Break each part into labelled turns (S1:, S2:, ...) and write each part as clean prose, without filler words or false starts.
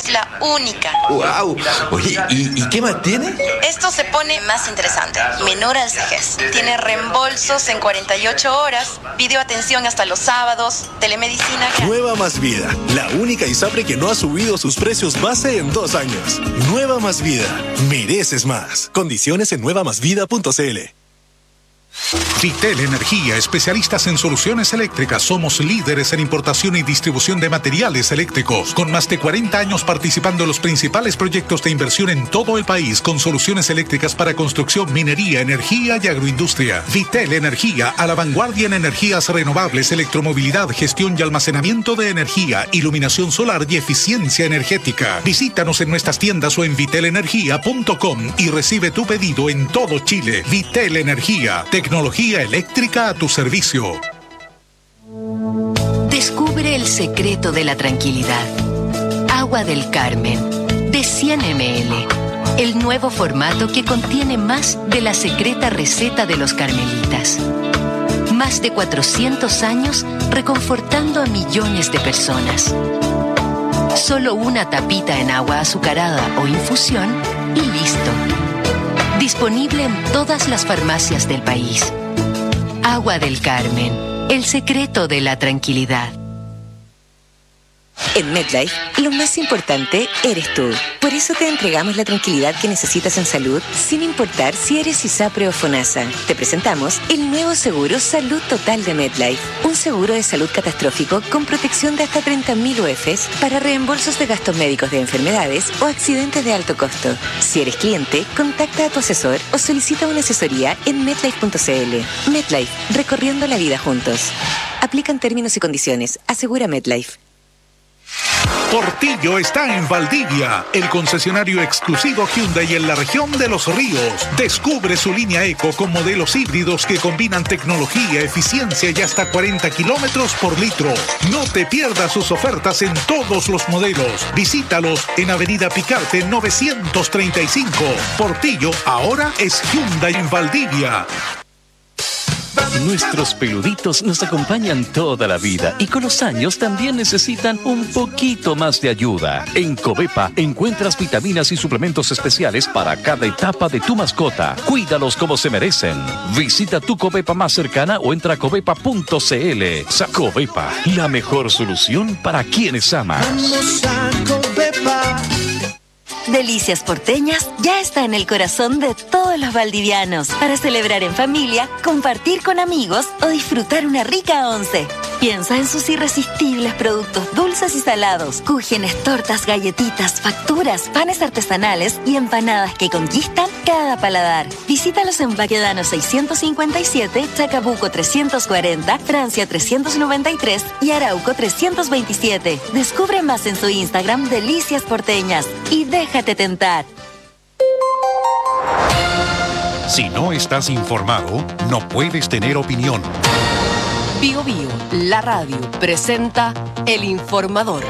S1: es la única.
S2: ¡Wow! Oye, ¿y qué más tiene?
S1: Esto se pone más interesante. Menor al CEGES. Tiene reembolsos en 48 horas, videoatención hasta los sábados, telemedicina...
S3: Nueva Más Vida, la única ISAPRE que no ha subido sus precios base en 2 años. Nueva Más Vida, mereces más. Condiciones en nuevamasvida.cl.
S4: Vitel Energía, especialistas en soluciones eléctricas. Somos líderes en importación y distribución de materiales eléctricos, con más de 40 años participando en los principales proyectos de inversión en todo el país, con soluciones eléctricas para construcción, minería, energía y agroindustria. Vitel Energía, a la vanguardia en energías renovables, electromovilidad, gestión y almacenamiento de energía, iluminación solar y eficiencia energética. Visítanos en nuestras tiendas o en vitelenergia.com y recibe tu pedido en todo Chile. Vitel Energía, tecnología eléctrica a tu servicio.
S5: Descubre el secreto de la tranquilidad. Agua del Carmen, de 100 ml. El nuevo formato que contiene más de la secreta receta de los carmelitas. Más de 400 años reconfortando a millones de personas. Solo una tapita en agua azucarada o infusión y listo. Disponible en todas las farmacias del país. Agua del Carmen, el secreto de la tranquilidad.
S6: En MetLife, lo más importante eres tú. Por eso te entregamos la tranquilidad que necesitas en salud, sin importar si eres ISAPRE o FONASA. Te presentamos el nuevo seguro Salud Total de MetLife. Un seguro de salud catastrófico con protección de hasta 30.000 UFs para reembolsos de gastos médicos de enfermedades o accidentes de alto costo. Si eres cliente, contacta a tu asesor o solicita una asesoría en MetLife.cl. MetLife, recorriendo la vida juntos. Aplican términos y condiciones. Asegura MetLife.
S4: Portillo está en Valdivia, el concesionario exclusivo Hyundai en la región de Los Ríos. Descubre su línea Eco con modelos híbridos que combinan tecnología, eficiencia y hasta 40 kilómetros por litro. No te pierdas sus ofertas en todos los modelos. Visítalos en Avenida Picarte 935. Portillo ahora es Hyundai en Valdivia.
S7: Nuestros peluditos nos acompañan toda la vida y con los años también necesitan un poquito más de ayuda. En Covepa encuentras vitaminas y suplementos especiales para cada etapa de tu mascota. Cuídalos como se merecen. Visita tu Covepa más cercana o entra a covepa.cl. Covepa, la mejor solución para quienes amas.
S8: Vamos a Covepa.
S9: Delicias Porteñas ya está en el corazón de todos los valdivianos para celebrar en familia, compartir con amigos o disfrutar una rica once. Piensa en sus irresistibles productos dulces y salados, cúgenes, tortas, galletitas, facturas, panes artesanales y empanadas que conquistan cada paladar. Visítalos en Baquedano 657, Chacabuco 340, Francia 393 y Arauco 327. Descubre más en su Instagram Delicias Porteñas y déjate tentar.
S4: Si no estás informado, no puedes tener opinión.
S10: Bío Bío, la radio, presenta El Informador.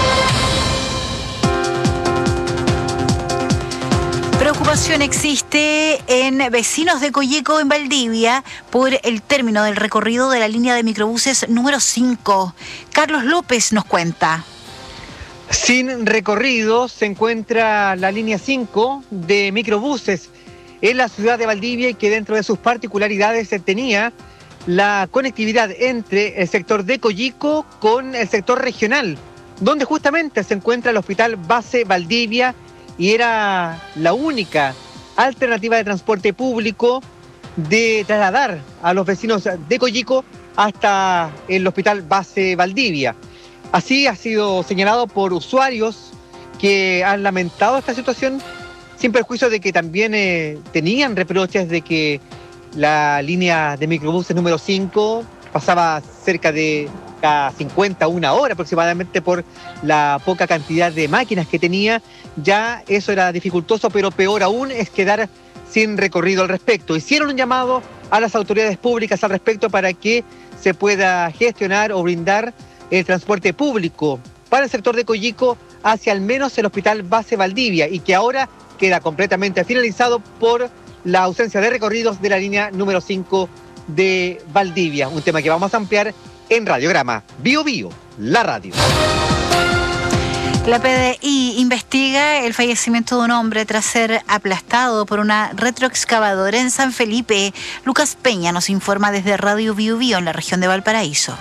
S11: Preocupación existe en vecinos de Coyeco, en Valdivia, por el término del recorrido de la línea de microbuses número 5. Carlos López nos cuenta.
S12: Sin recorrido se encuentra la línea 5 de microbuses en la ciudad de Valdivia, y que dentro de sus particularidades tenía la conectividad entre el sector de Coyico con el sector regional, donde justamente se encuentra el Hospital Base Valdivia, y era la única alternativa de transporte público de trasladar a los vecinos de Coyico hasta el Hospital Base Valdivia. Así ha sido señalado por usuarios que han lamentado esta situación, sin perjuicio de que también tenían reproches de que la línea de microbuses número 5 pasaba cerca de cada 50, una hora aproximadamente, por la poca cantidad de máquinas que tenía. Ya eso era dificultoso, pero peor aún es quedar sin recorrido al respecto. Hicieron un llamado a las autoridades públicas al respecto para que se pueda gestionar o brindar el transporte público para el sector de Coyico hacia al menos el Hospital Base Valdivia, y que ahora queda completamente finalizado por la ausencia de recorridos de la línea número 5 de Valdivia. Un tema que vamos a ampliar en Radiograma. Bío Bío, la radio.
S11: La PDI investiga el fallecimiento de un hombre tras ser aplastado por una retroexcavadora en San Felipe. Lucas Peña nos informa desde Radio Bio Bio en la región de Valparaíso.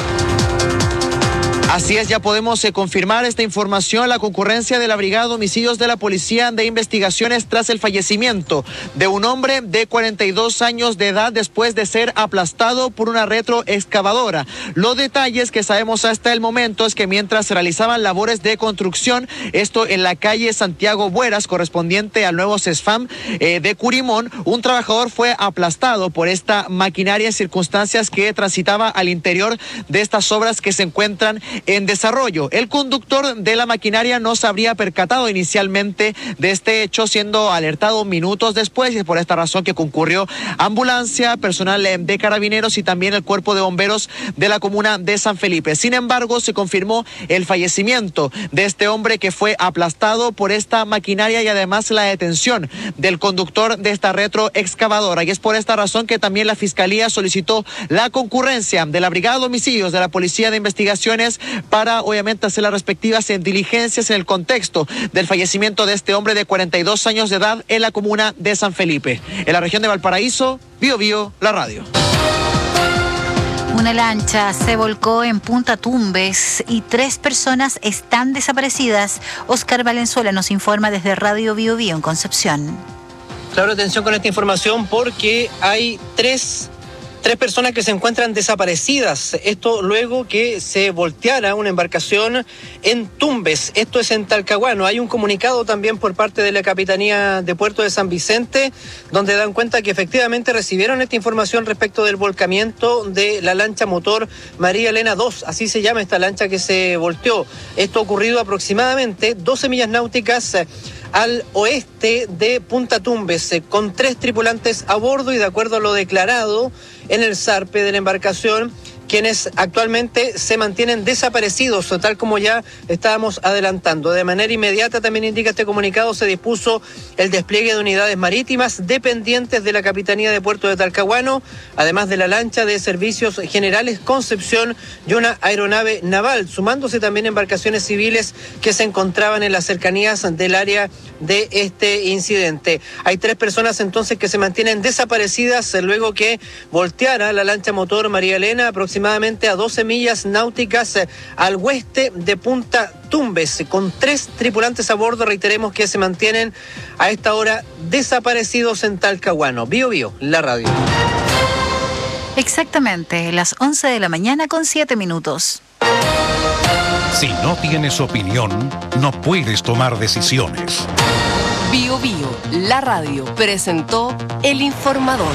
S13: Así es, ya podemos confirmar esta información, la concurrencia de la Brigada de Homicidios de la Policía de Investigaciones tras el fallecimiento de un hombre de 42 años de edad después de ser aplastado por una retroexcavadora. Los detalles que sabemos hasta el momento es que mientras se realizaban labores de construcción, esto en la calle Santiago Bueras, correspondiente al nuevo CESFAM de Curimón, un trabajador fue aplastado por esta maquinaria en circunstancias que transitaba al interior de estas obras que se encuentran en desarrollo. El conductor de la maquinaria no se habría percatado inicialmente de este hecho, siendo alertado minutos después, y es por esta razón que concurrió ambulancia, personal de carabineros y también el cuerpo de bomberos de la comuna de San Felipe. Sin embargo, se confirmó el fallecimiento de este hombre que fue aplastado por esta maquinaria y además la detención del conductor de esta retroexcavadora. Y es por esta razón que también la Fiscalía solicitó la concurrencia de la Brigada de Homicidios de la Policía de Investigaciones para obviamente hacer las respectivas diligencias en el contexto del fallecimiento de este hombre de 42 años de edad en la comuna de San Felipe. En la región de Valparaíso, Bio Bio, la radio.
S11: Una lancha se volcó en Punta Tumbes y 3 personas están desaparecidas. Oscar Valenzuela nos informa desde Radio Bio Bio en Concepción.
S14: Claro, atención con esta información porque hay tres personas que se encuentran desaparecidas. Esto luego que se volteara una embarcación en Tumbes. Esto es en Talcahuano. Hay un comunicado también por parte de la Capitanía de Puerto de San Vicente, donde dan cuenta que efectivamente recibieron esta información respecto del volcamiento de la lancha motor María Elena II. Así se llama esta lancha que se volteó. Esto ha ocurrido aproximadamente 12 millas náuticas al oeste de Punta Tumbes, con 3 tripulantes a bordo y de acuerdo a lo declarado en el zarpe de la embarcación, quienes actualmente se mantienen desaparecidos, tal como ya estábamos adelantando. De manera inmediata, también indica este comunicado, se dispuso el despliegue de unidades marítimas dependientes de la Capitanía de Puerto de Talcahuano, además de la lancha de Servicios Generales Concepción y una aeronave naval, sumándose también embarcaciones civiles que se encontraban en las cercanías del área de este incidente. Hay 3 personas entonces que se mantienen desaparecidas luego que volteara la lancha motor María Elena aproximadamente a 12 millas náuticas al oeste de Punta Tumbes, con 3 tripulantes a bordo. Reiteremos que se mantienen a esta hora desaparecidos en Talcahuano. Bio Bio, la radio.
S11: Exactamente, las 11 de la mañana con 7 minutos.
S4: Si no tienes opinión, no puedes tomar decisiones.
S10: Bio Bio, la radio, presentó El Informador.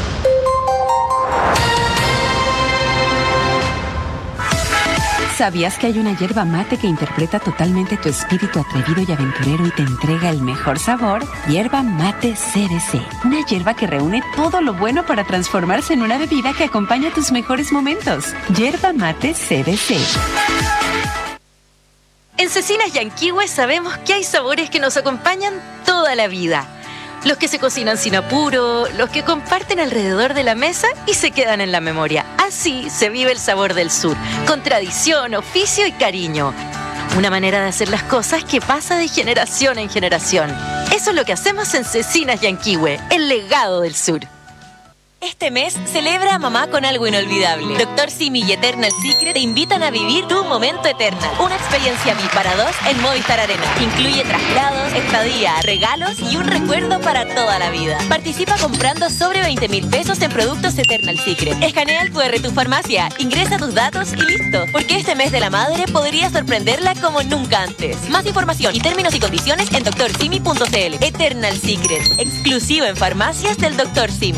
S15: ¿Sabías que hay una yerba mate que interpreta totalmente tu espíritu atrevido y aventurero y te entrega el mejor sabor? Yerba Mate CBC. Una yerba que reúne todo lo bueno para transformarse en una bebida que acompaña tus mejores momentos. Yerba Mate CBC.
S16: En Cecinas Yanquihue sabemos que hay sabores que nos acompañan toda la vida. Los que se cocinan sin apuro, los que comparten alrededor de la mesa y se quedan en la memoria. Así se vive el sabor del sur, con tradición, oficio y cariño. Una manera de hacer las cosas que pasa de generación en generación. Eso es lo que hacemos en Cecinas Yanquihue, el legado del sur.
S17: Este mes celebra a mamá con algo inolvidable. Dr. Simi y Eternal Secret te invitan a vivir tu momento Eternal. Una experiencia VIP para 2 en Movistar Arena. Incluye traslados, estadía, regalos y un recuerdo para toda la vida. Participa comprando sobre 20,000 pesos en productos Eternal Secret. Escanea el QR de tu farmacia, ingresa tus datos y listo. Porque este mes de la madre podría sorprenderla como nunca antes. Más información y términos y condiciones en drsimi.cl. Eternal Secret, exclusivo en farmacias del Dr. Simi.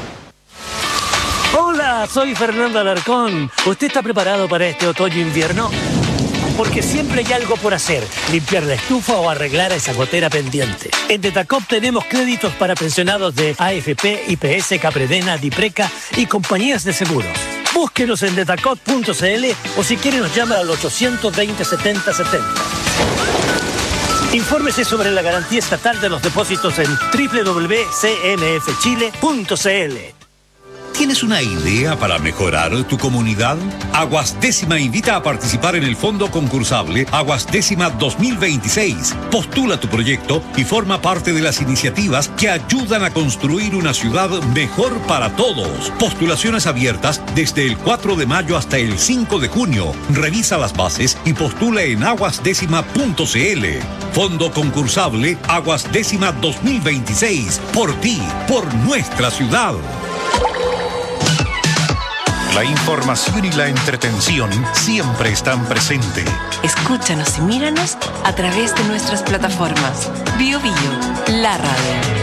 S18: Hola, soy Fernando Alarcón. ¿Usted está preparado para este otoño-invierno? Porque siempre hay algo por hacer, limpiar la estufa o arreglar esa gotera pendiente. En Detacop tenemos créditos para pensionados de AFP, IPS, Capredena, Dipreca y compañías de seguros. Búsquenos en detacop.cl o si quiere nos llama al 820 70 70. Infórmese sobre la garantía estatal de los depósitos en www.cmfchile.cl.
S19: ¿Tienes una idea para mejorar tu comunidad? Aguas Décima invita a participar en el fondo concursable Aguas Décima 2026. Postula tu proyecto y forma parte de las iniciativas que ayudan a construir una ciudad mejor para todos. Postulaciones abiertas desde el 4 de mayo hasta el 5 de junio. Revisa las bases y postula en aguasdécima.cl. Fondo concursable Aguas Décima 2026. Por ti, por nuestra ciudad.
S4: La información y la entretención siempre están presentes.
S10: Escúchanos y míranos a través de nuestras plataformas. Bio Bio, la radio.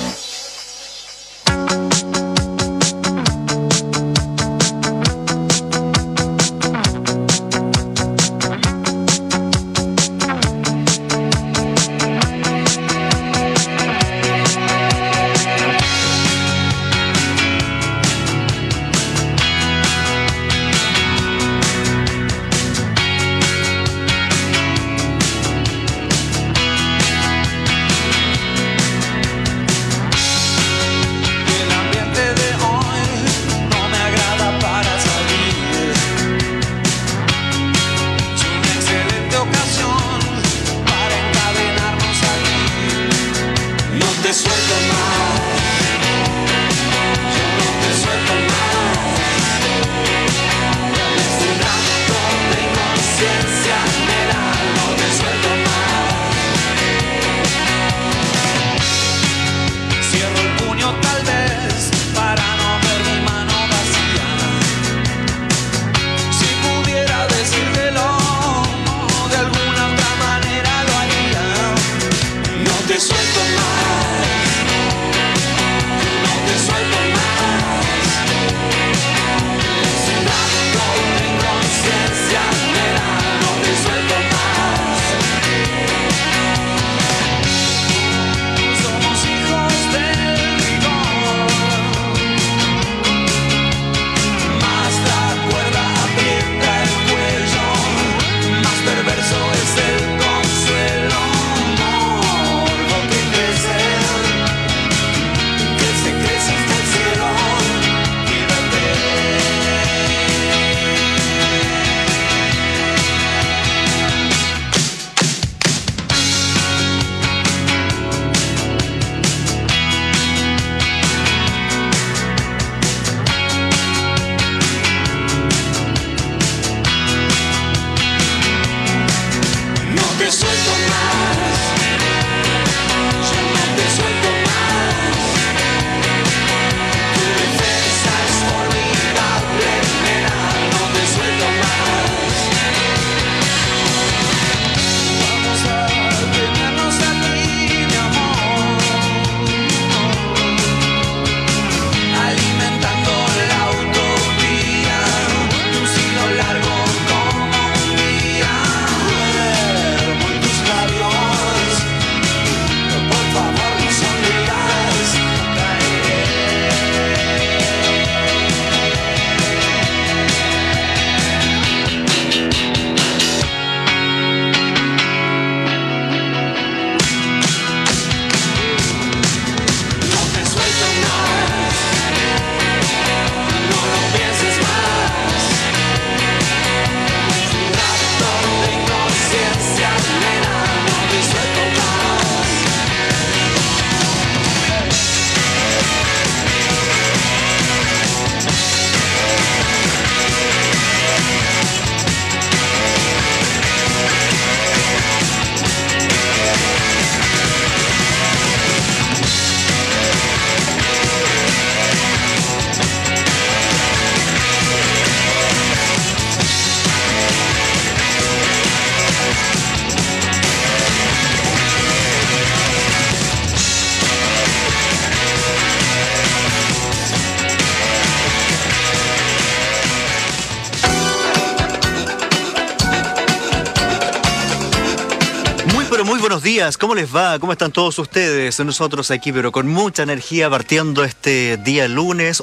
S20: Muy buenos días, ¿cómo les va? ¿Cómo están todos ustedes? Nosotros aquí, pero con mucha energía, partiendo este día lunes,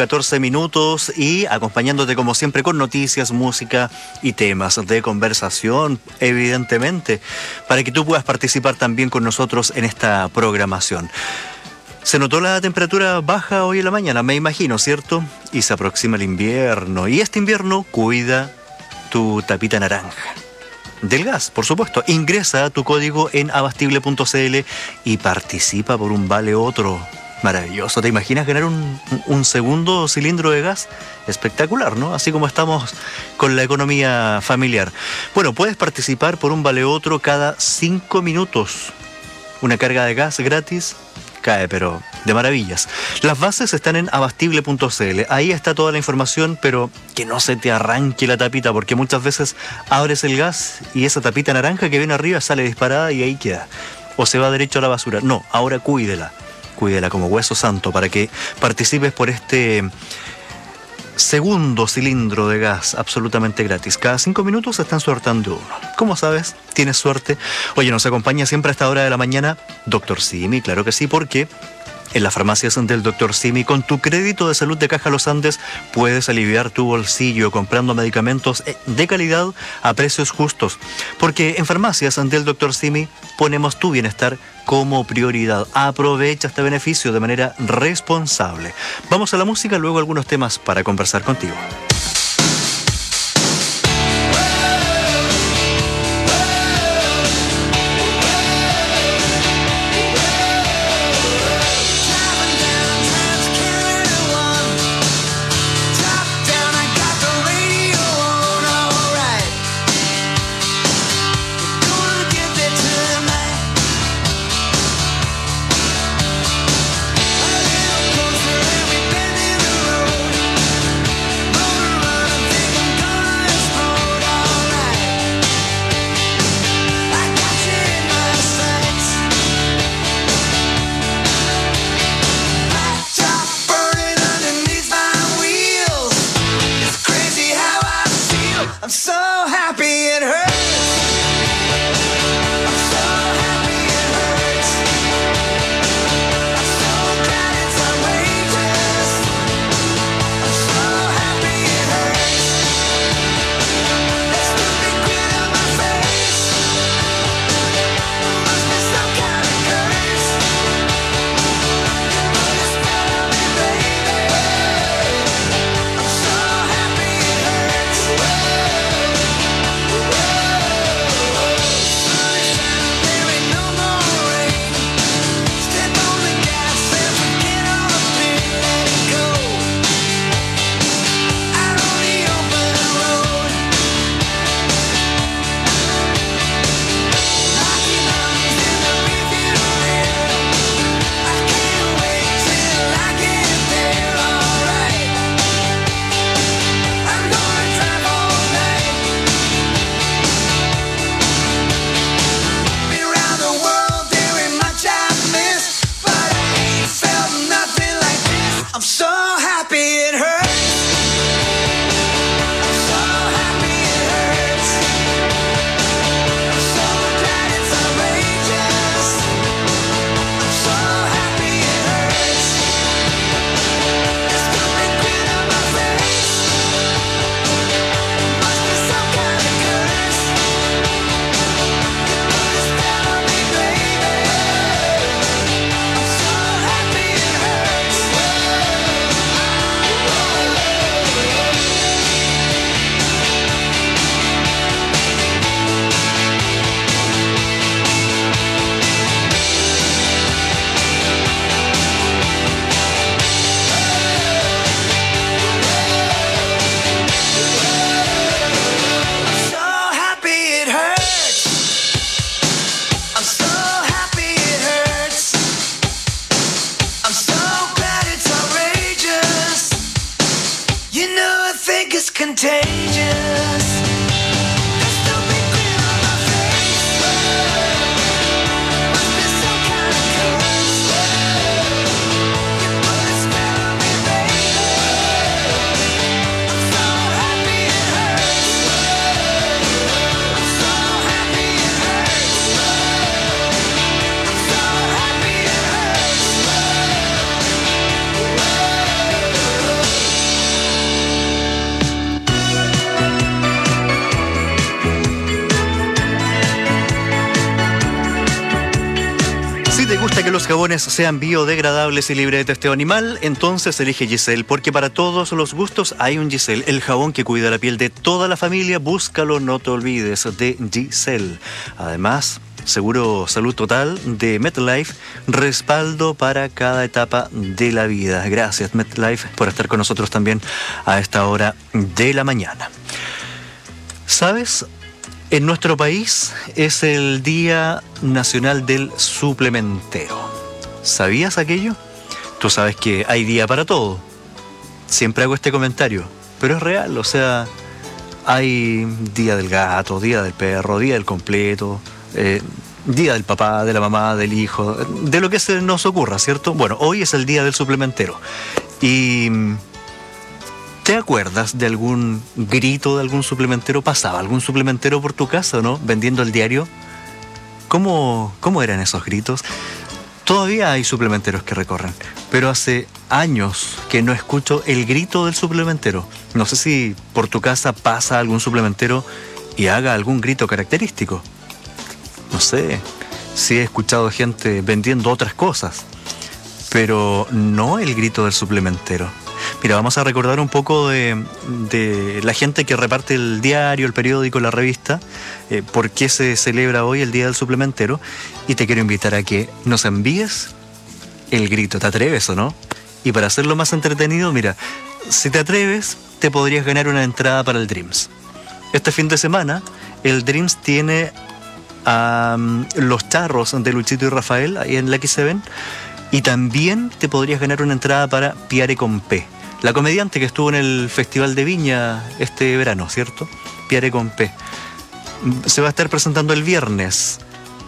S20: 11:14 y acompañándote como siempre con noticias, música y temas de conversación, evidentemente, para que tú puedas participar también con nosotros en esta programación. Se notó la temperatura baja hoy en la mañana, me imagino, ¿cierto? Y se aproxima el invierno. Y este invierno cuida tu tapita naranja. Del gas, por supuesto. Ingresa tu código en abastible.cl y participa por un vale otro. Maravilloso. ¿Te imaginas ganar un segundo cilindro de gas? Espectacular, ¿no? Así como estamos con la economía familiar. Bueno, puedes participar por un vale otro cada 5 minutos. Una carga de gas gratis cae, pero de maravillas. Las bases están en abastible.cl. Ahí está toda la información, pero que no se te arranque la tapita, porque muchas veces abres el gas y esa tapita naranja que viene arriba sale disparada y ahí queda. O se va derecho a la basura. No, ahora cuídela. Cuídela como hueso santo para que participes por este segundo cilindro de gas absolutamente gratis. Cada 5 minutos se están sorteando uno. ¿Cómo sabes? ¿Tienes suerte? Oye, nos acompaña siempre a esta hora de la mañana Dr. Simi, claro que sí, porque en las farmacias del Dr. Simi, con tu crédito de salud de Caja Los Andes, puedes aliviar tu bolsillo comprando medicamentos de calidad a precios justos. Porque en farmacias del Dr. Simi ponemos tu bienestar como prioridad. Aprovecha este beneficio de manera responsable. Vamos a la música, luego algunos temas para conversar contigo. te gusta que los jabones sean biodegradables y libres de testeo animal, entonces elige Giselle, porque para todos los gustos hay un Giselle, el jabón que cuida la piel de toda la familia. Búscalo, no te olvides de Giselle. Además, seguro salud total de MetLife, respaldo para cada etapa de la vida. Gracias, MetLife, por estar con nosotros también a esta hora de la mañana. ¿Sabes? En nuestro país es el Día Nacional del Suplementero. ¿Sabías aquello? Tú sabes que hay día para todo. Siempre hago este comentario, pero es real. O sea, hay día del gato, día del perro, día del completo, día del papá, de la mamá, del hijo, de lo que se nos ocurra, ¿cierto? Bueno, hoy es el Día del Suplementero. Y ¿te acuerdas de algún grito de algún suplementero? ¿Pasaba algún suplementero por tu casa, no? Vendiendo el diario. ¿Cómo eran esos gritos? Todavía hay suplementeros que recorren, pero hace años que no escucho el grito del suplementero. No sé si por tu casa pasa algún suplementero y haga algún grito característico. No sé si he escuchado gente vendiendo otras cosas, pero no el grito del suplementero. Mira, vamos a recordar un poco de la gente que reparte el diario, el periódico, la revista, por qué se celebra hoy el Día del Suplementero, y te quiero invitar a que nos envíes el grito. ¿Te atreves o no? Y para hacerlo más entretenido, mira, si te atreves, te podrías ganar una entrada para el Dreams. Este fin de semana, el Dreams tiene los charros de Luchito y Rafael ahí en la X7, y también te podrías ganar una entrada para Piare con P, la comediante que estuvo en el Festival de Viña este verano, ¿cierto? Piare con P. Se va a estar presentando el viernes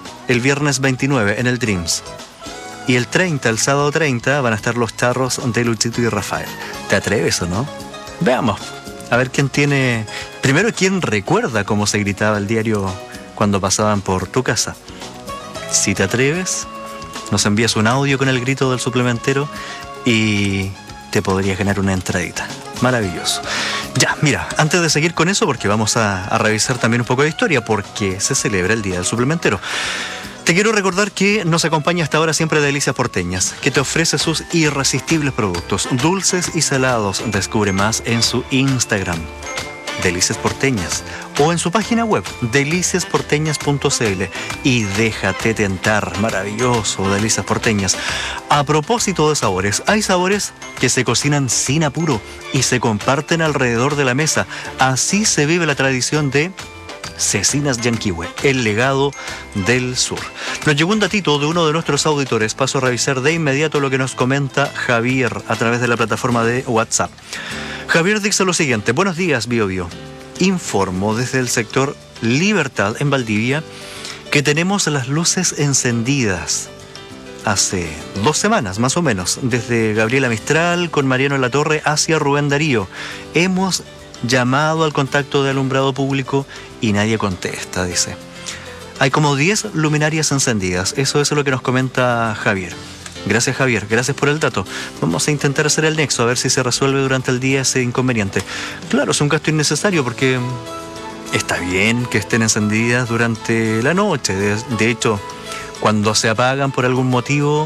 S20: 29 en el Dreams. Y el 30, el sábado 30, van a estar los charros de Luchito y Rafael. ¿Te atreves o no? Veamos. A ver quién tiene... Primero, ¿quién recuerda cómo se gritaba el diario cuando pasaban por tu casa? Si te atreves, nos envías un audio con el grito del suplementero y te podrías ganar una entradita. Maravilloso. Ya, mira, antes de seguir con eso, porque vamos a revisar también un poco de historia, porque se celebra el Día del Suplementero. Te quiero recordar que nos acompaña hasta ahora siempre Delicias Porteñas, que te ofrece sus irresistibles productos, dulces y salados. Descubre más en su Instagram, Delicias Porteñas, o en su página web, deliciasporteñas.cl, y déjate tentar. Maravilloso, Delicias Porteñas. A propósito de sabores, hay sabores que se cocinan sin apuro y se comparten alrededor de la mesa. Así se vive la tradición de Cecinas Yanquihue, el legado del sur. Nos llegó un datito de uno de nuestros auditores. Paso a revisar de inmediato lo que nos comenta Javier a través de la plataforma de WhatsApp. Javier dice lo siguiente: buenos días, Bio Bio. Informo desde el sector Libertad en Valdivia que tenemos las luces encendidas hace 2 semanas más o menos, desde Gabriela Mistral con Mariano Latorre hacia Rubén Darío. Hemos llamado al contacto de alumbrado público y nadie contesta, dice. Hay como 10 luminarias encendidas. Eso es lo que nos comenta Javier. Gracias, Javier, gracias por el dato. Vamos a intentar hacer el nexo, a ver si se resuelve durante el día ese inconveniente. Claro, es un gasto innecesario porque está bien que estén encendidas durante la noche. De hecho, cuando se apagan por algún motivo,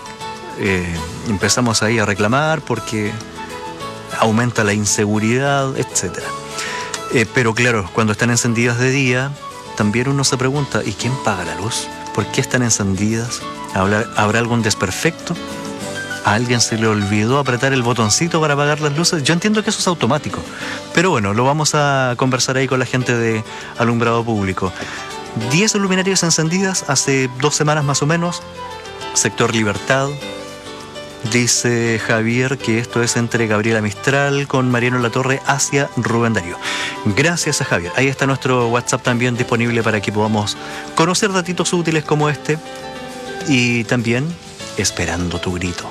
S20: empezamos ahí a reclamar porque aumenta la inseguridad, etc. Pero claro, cuando están encendidas de día, también uno se pregunta, ¿y quién paga la luz? ¿Por qué están encendidas? ¿Habrá algún desperfecto? ¿A alguien se le olvidó apretar el botoncito para apagar las luces? Yo entiendo que eso es automático, pero bueno, lo vamos a conversar ahí con la gente de alumbrado público. 10 luminarias encendidas hace 2 semanas más o menos, sector Libertad. Dice Javier que esto es entre Gabriela Mistral con Mariano Latorre hacia Rubén Darío. Gracias a Javier. Ahí está nuestro WhatsApp también disponible para que podamos conocer datitos útiles como este. Y también esperando tu grito.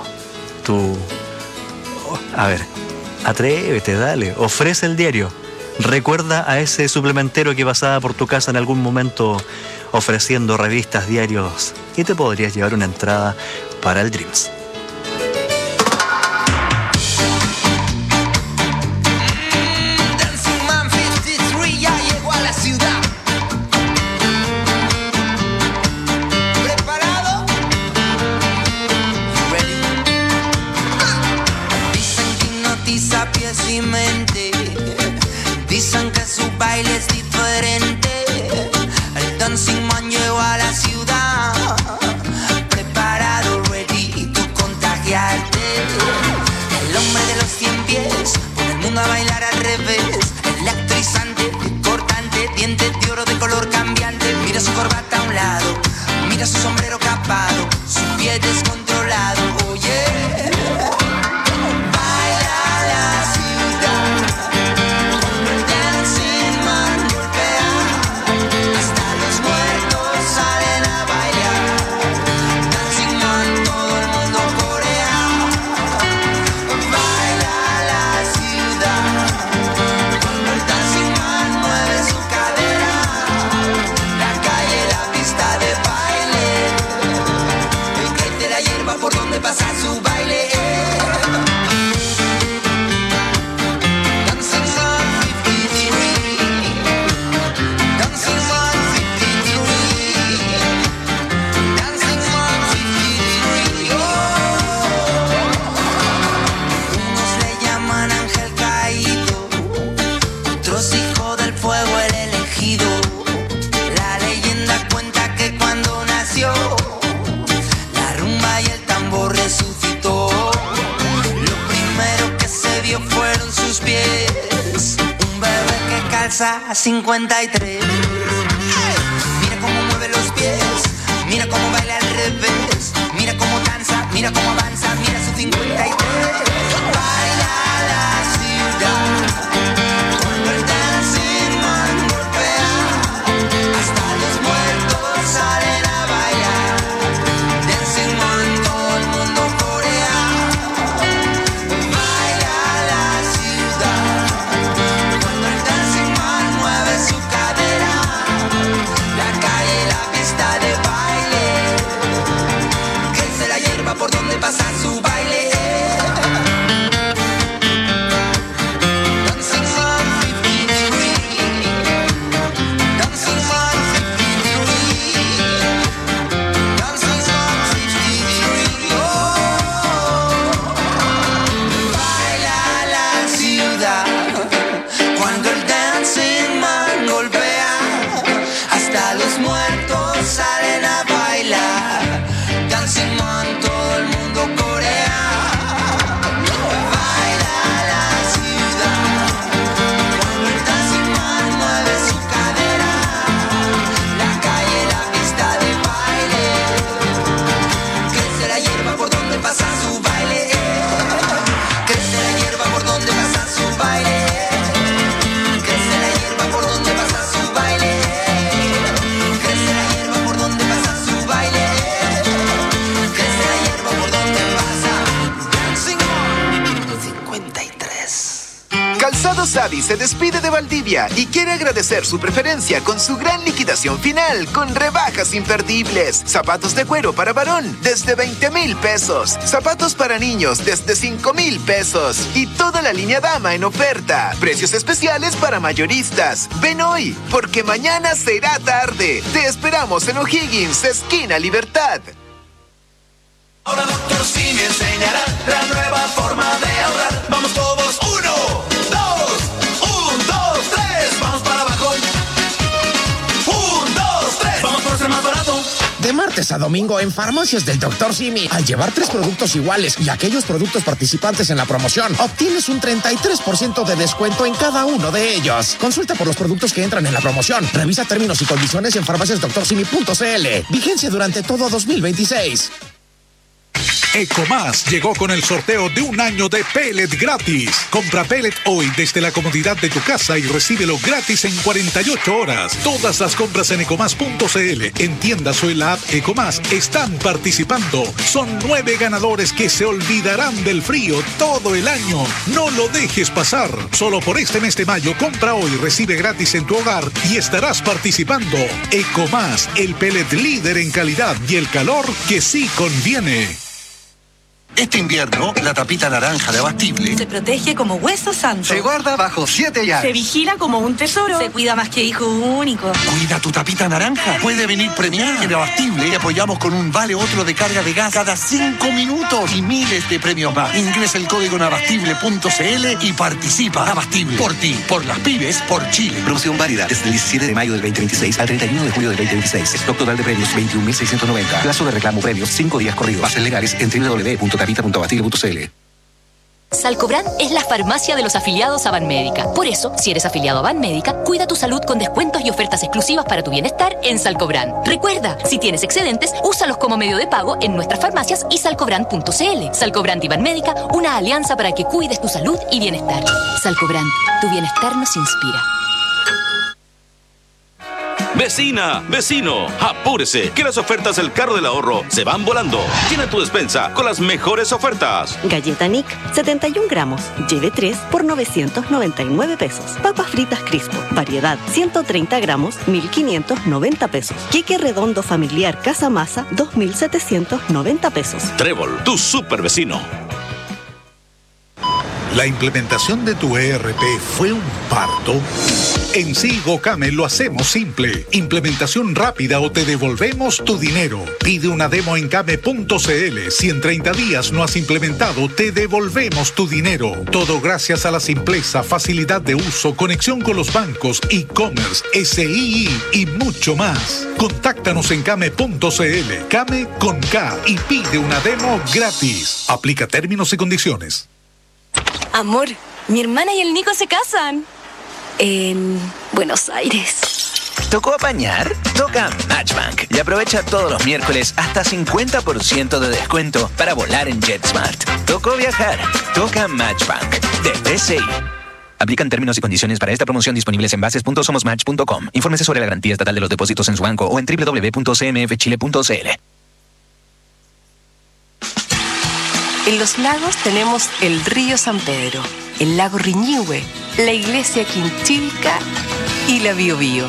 S20: A ver, atrévete, dale, ofrece el diario. Recuerda a ese suplementero que pasaba por tu casa en algún momento ofreciendo revistas, diarios, y te podrías llevar una entrada para el Dreams.
S21: danza 53. Mira cómo mueve los pies, mira cómo baila al revés, mira cómo danza, mira cómo avanza, mira su 53. Baila la ciudad cuando el dancing man golpea, hasta los muertos salen a bailar. Dancing man, todo el mundo corea. Baila la ciudad cuando el dancing man mueve su cadera. La calle, la pista de baile, crece la hierba por donde pasa su baile. Dancing man 53, dancing man 53, dancing man 53. Oh, baila la ciudad cuando el dancing man golpea, hasta los muertos salen a bailar. Dancing man, todo el mundo corea. Baila la ciudad cuando el dancing man mueve su cadera. La calle, la pista de baile, crece la hierba por donde pasa su baile. Crece la hierba por donde pasa su baile. Crece la hierba por donde pasa su baile. Crece la hierba por donde pasa su baile. Crece la hierba por donde pasa. Dancing on 53.
S22: Calzado Sadi se despide de Valdivia y quiere agradecer su preferencia con su gran liquidación final con rebajas imperdibles. Zapatos de cuero para varón desde 20,000 pesos. Zapatos para niños desde 5,000 pesos. Y toda la línea dama en oferta. Precios especiales para mayoristas. Ven hoy, porque mañana será tarde. Te esperamos en O'Higgins, esquina Libertad.
S8: Ahora Dr. Simi enseñará la nueva forma de ahorrar. Vamos todos, 1, 2, 3, vamos para abajo. 1, 2, 3, vamos por ser más barato.
S23: De martes a domingo en Farmacias del Dr. Simi, al llevar 3 productos iguales y aquellos productos participantes en la promoción, obtienes un 33% de descuento en cada uno de ellos. Consulta por los productos que entran en la promoción. Revisa términos y condiciones en farmaciasdoctorsimi.cl. Vigencia durante todo 2026.
S4: Ecomás llegó con el sorteo de 1 año de pellet gratis. Compra pellet hoy desde la comodidad de tu casa y recíbelo gratis en 48 horas. Todas las compras en ecomás.cl, en tiendas o en la app Ecomás están participando. Son 9 ganadores que se olvidarán del frío todo el año. No lo dejes pasar. Solo por este mes de mayo, compra hoy, recibe gratis en tu hogar y estarás participando. Ecomás, el pellet líder en calidad y el calor que sí conviene.
S24: Este invierno, la tapita naranja de Abastible
S25: se protege como hueso santo.
S24: se guarda bajo 7 llaves.
S25: Se vigila como un tesoro. Se cuida más que hijo único.
S24: Cuida tu tapita naranja. Puede venir premiada. En Abastible te apoyamos con un vale otro de carga de gas cada 5 minutos y miles de premios más. Ingresa el código en abastible.cl y participa. Abastible. Por ti, por las pymes, por Chile.
S26: Promoción válida desde el 17 de mayo del 2026 al 31 de julio del 2026. Stock total de premios 21.690. Plazo de reclamo premios 5 días corridos. Bases legales en www.tapita.abastible.cl.
S27: Salcobrand es la farmacia de los afiliados a Banmédica. Por eso, si eres afiliado a Banmédica, cuida tu salud con descuentos y ofertas exclusivas para tu bienestar en Salcobrand. Recuerda, si tienes excedentes, úsalos como medio de pago en nuestras farmacias y salcobrand.cl. Salcobrand y Banmédica, una alianza para que cuides tu salud y bienestar. Salcobrand, tu bienestar nos inspira.
S28: Vecina, vecino, apúrese, que las ofertas del carro del ahorro se van volando. Llena tu despensa con las mejores ofertas.
S29: Galleta Nick, 71 gramos, lleve 3 por 999 pesos. Papas fritas Crispo, variedad, 130 gramos, 1.590 pesos. Queque redondo familiar Casa Masa, 2.790 pesos.
S28: Trébol, tu super vecino.
S4: ¿La implementación de tu ERP fue un parto? En Sigo Came lo hacemos simple. Implementación rápida o te devolvemos tu dinero. Pide una demo en came.cl. Si en 30 días no has implementado, te devolvemos tu dinero. Todo gracias a la simpleza, facilidad de uso, conexión con los bancos, e-commerce, SII y mucho más. Contáctanos en came.cl. Came con K y pide una demo gratis. Aplica términos y condiciones.
S9: Amor, mi hermana y el Nico se casan.
S1: en Buenos Aires.
S2: ¿Tocó apañar? Toca Matchbank y aprovecha todos los miércoles hasta 50% de descuento para volar en JetSmart. ¿Tocó viajar? Toca Matchbank de PCI. Aplican términos y condiciones para esta promoción disponibles en bases.somosmatch.com. Infórmese sobre la garantía estatal de los depósitos en su banco o en www.cmfchile.cl.
S10: En Los Lagos tenemos el río San Pedro, el lago Riñihue, la iglesia Quinchilca y la Biobío.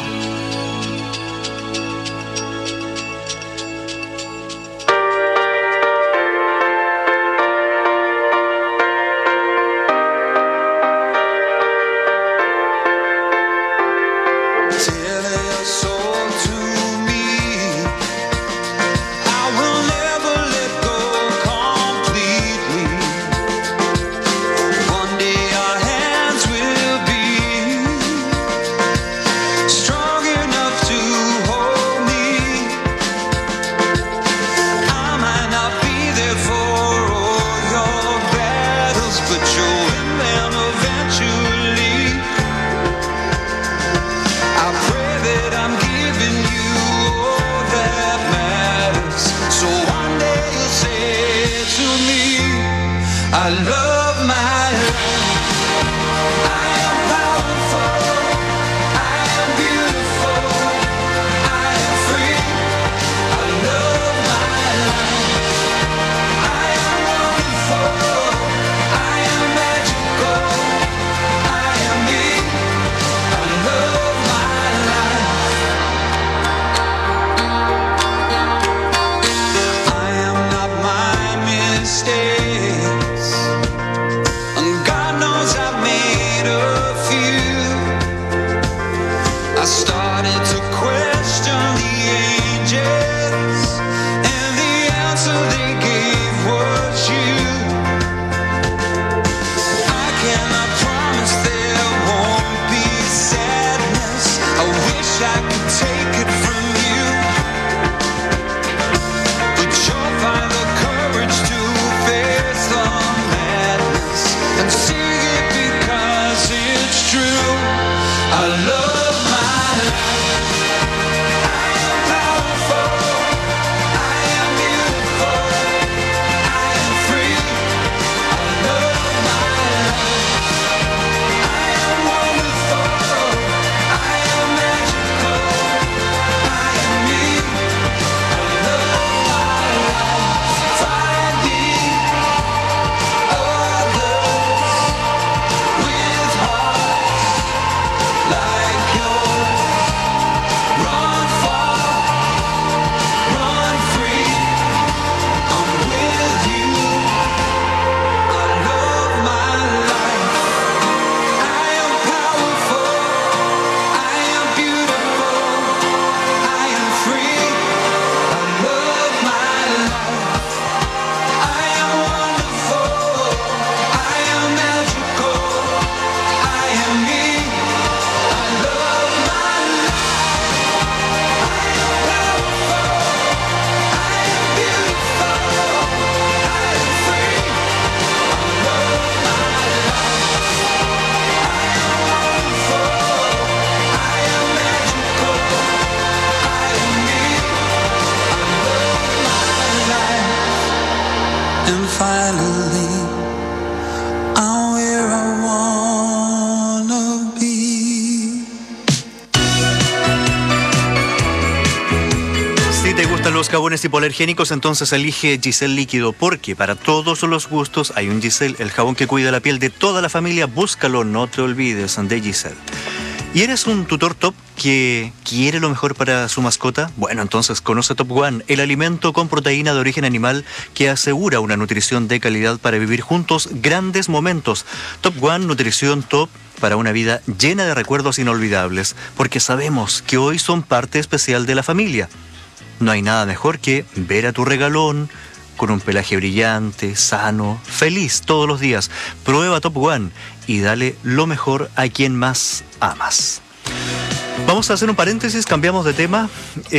S20: Los jabones hipoalergénicos, entonces elige Giselle Líquido, porque para todos los gustos hay un Giselle, el jabón que cuida la piel de toda la familia. Búscalo, no te olvides de Giselle. ¿Y eres un tutor top que quiere lo mejor para su mascota? Bueno, entonces conoce Top One, el alimento con proteína de origen animal que asegura una nutrición de calidad para vivir juntos grandes momentos. Top One, nutrición top para una vida llena de recuerdos inolvidables, porque sabemos que hoy son parte especial de la familia. No hay nada mejor que ver a tu regalón con un pelaje brillante, sano, feliz todos los días. Prueba Top One y dale lo mejor a quien más amas. Vamos a hacer un paréntesis, cambiamos de tema.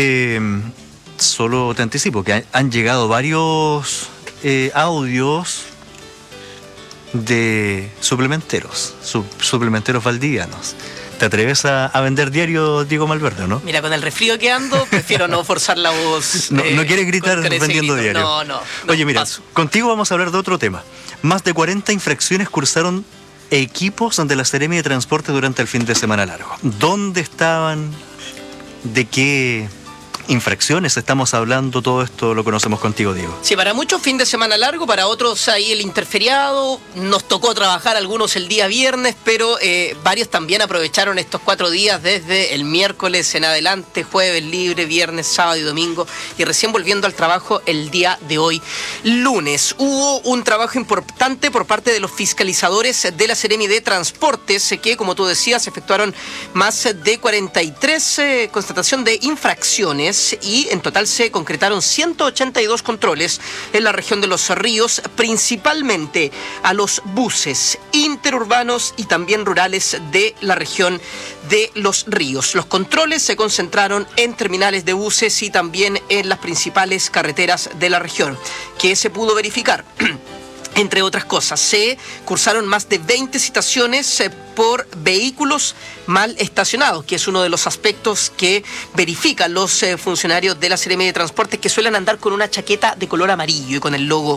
S20: Solo te anticipo que han llegado varios audios de suplementeros valdivianos. ¿Te atreves a vender diario, Diego Malverde, no?
S3: Mira, con el resfrío que ando, prefiero no forzar la voz.
S20: No quieres gritar vendiendo diario.
S3: No.
S20: Oye, mira,
S3: paso.
S20: contigo vamos a hablar de otro tema. Más de 40 infracciones cursaron equipos de la Seremi de Transporte durante el fin de semana largo. ¿Dónde estaban? ¿De qué infracciones estamos hablando? Todo esto lo conocemos contigo, Diego.
S3: Sí, para muchos fin de semana largo, para otros ahí el interferiado, nos tocó trabajar algunos el día viernes, pero varios también aprovecharon estos 4 días desde el miércoles en adelante, jueves libre, viernes, sábado y domingo, y recién volviendo al trabajo el día de hoy, lunes. Hubo un trabajo importante por parte de los fiscalizadores de la Seremi de Transportes, que como tú decías, efectuaron más de 43 constatación de infracciones, y en total se concretaron 182 controles en la región de Los Ríos, principalmente a los buses interurbanos y también rurales de la región de Los Ríos. Los controles se concentraron en terminales de buses y también en las principales carreteras de la región. ¿Qué se pudo verificar? Entre otras cosas, se cursaron más de 20 citaciones por vehículos mal estacionados, que es uno de los aspectos que verifican los funcionarios de la Seremi de Transportes, que suelen andar con una chaqueta de color amarillo y con el logo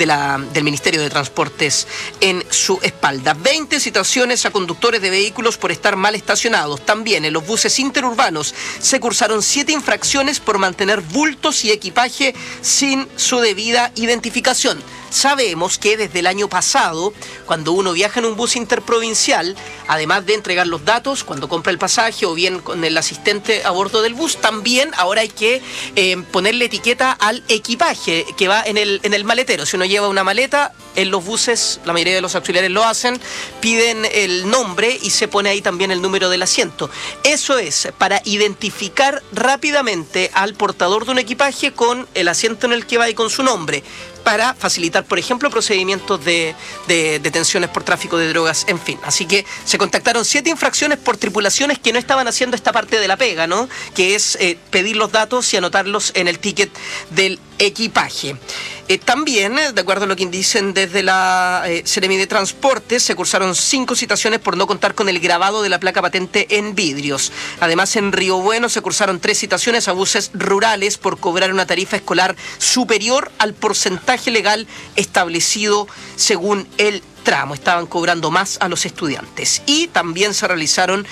S3: del Ministerio de Transportes en su espalda. 20 citaciones a conductores de vehículos por estar mal estacionados. También en los buses interurbanos se cursaron 7 infracciones por mantener bultos y equipaje sin su debida identificación. Sabemos que desde el año pasado, cuando uno viaja en un bus interprovincial, además de entregar los datos cuando compra el pasaje o bien con el asistente a bordo del bus, también ahora hay que ponerle etiqueta al equipaje que va en el maletero. Si uno lleva una maleta, en los buses, la mayoría de los auxiliares lo hacen, piden el nombre y se pone ahí también el número del asiento. Eso es para identificar rápidamente al portador de un equipaje con el asiento en el que va y con su nombre, para facilitar, por ejemplo, procedimientos de detenciones por tráfico de drogas, en fin. Así que se contactaron 7 infracciones por tripulaciones que no estaban haciendo esta parte de la pega, ¿no? Que es pedir los datos y anotarlos en el ticket del equipaje. También, de acuerdo a lo que dicen desde la Seremi de Transportes, se cursaron 5 citaciones por no contar con el grabado de la placa patente en vidrios. Además, en Río Bueno se cursaron 3 citaciones a buses rurales por cobrar una tarifa escolar superior al porcentaje legal establecido según el tramo. Estaban cobrando más a los estudiantes. Y también se realizaron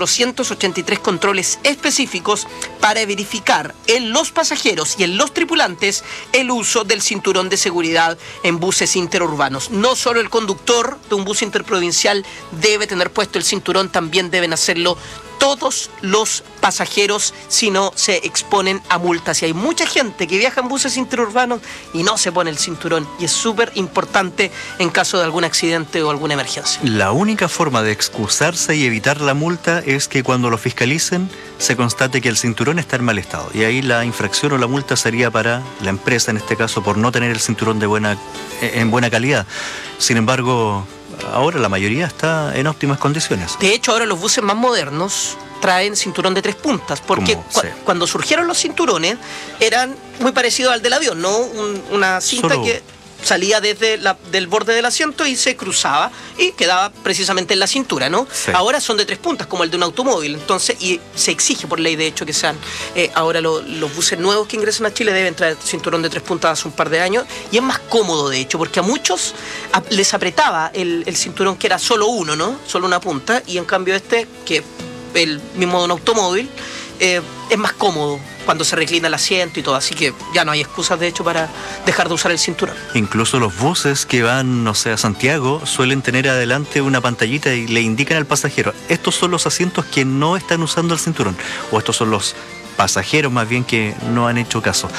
S3: 483 controles específicos para verificar en los pasajeros y en los tripulantes el uso del cinturón de seguridad en buses interurbanos. No solo el conductor de un bus interprovincial debe tener puesto el cinturón, también deben hacerlo todos los pasajeros, si no se exponen a multas. Y hay mucha gente que viaja en buses interurbanos y no se pone el cinturón, y es súper importante en caso de algún accidente o alguna emergencia.
S20: La única forma de excusarse y evitar la multa es que cuando lo fiscalicen se constate que el cinturón está en mal estado, y ahí la infracción o la multa sería para la empresa, en este caso, por no tener el cinturón en buena calidad. Sin embargo, ahora la mayoría está en óptimas condiciones.
S3: De hecho, ahora los buses más modernos traen cinturón de 3 puntas, porque cuando surgieron los cinturones eran muy parecidos al del avión, ¿no? Una cinta que salía desde del borde del asiento y se cruzaba y quedaba precisamente en la cintura, ¿no? Sí. Ahora son de 3 puntas, como el de un automóvil, entonces, y se exige por ley, de hecho, que sean ahora los buses nuevos que ingresan a Chile deben traer cinturón de 3 puntas hace un par de años, y es más cómodo, de hecho, porque a muchos les apretaba el cinturón que era solo uno, ¿no? Solo una punta, y en cambio que el mismo de un automóvil, es más cómodo cuando se reclina el asiento y todo, así que ya no hay excusas, de hecho, para dejar de usar el cinturón.
S20: Incluso los buses que van, no sé, a Santiago, suelen tener adelante una pantallita y le indican al pasajero: estos son los asientos que no están usando el cinturón, o estos son los pasajeros más bien que no han hecho caso.